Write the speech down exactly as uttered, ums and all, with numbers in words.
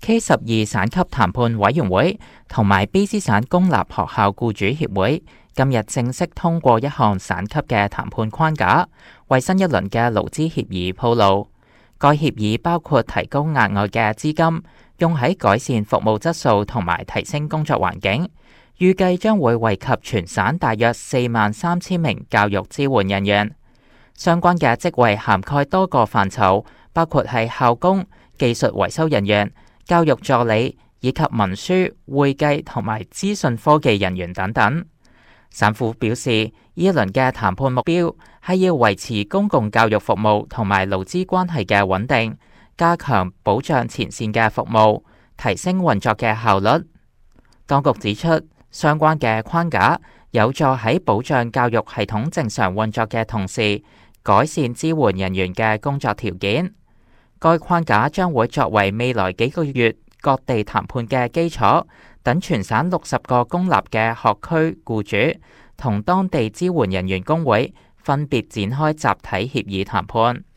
K 十二省級談判委員會同埋卑詩省公立學校僱主協會今日正式通過一項省級嘅談判框架，為新一輪嘅勞資協議鋪路。該協議包括提供額外嘅資金，用喺改善服務質素同埋提升工作環境，預計將會惠及全省大約四萬三千名教育支援人員。相關嘅職位涵蓋多個範疇，包括係校工、技術維修人員、教育助理以及文書、會計同埋資訊科技人員等等。省府表示，呢一輪嘅談判目標係要維持公共教育服務同埋勞資關係嘅穩定，加強保障前線嘅服務，提升運作嘅效率。當局指出，相關嘅框架有助喺保障教育系統正常運作嘅同時，改善支援人員嘅工作條件。該框架將會作為未來幾個月各地談判嘅基礎，等全省六十個公立嘅學區僱主同當地支援人員工會分別展開集體協議談判。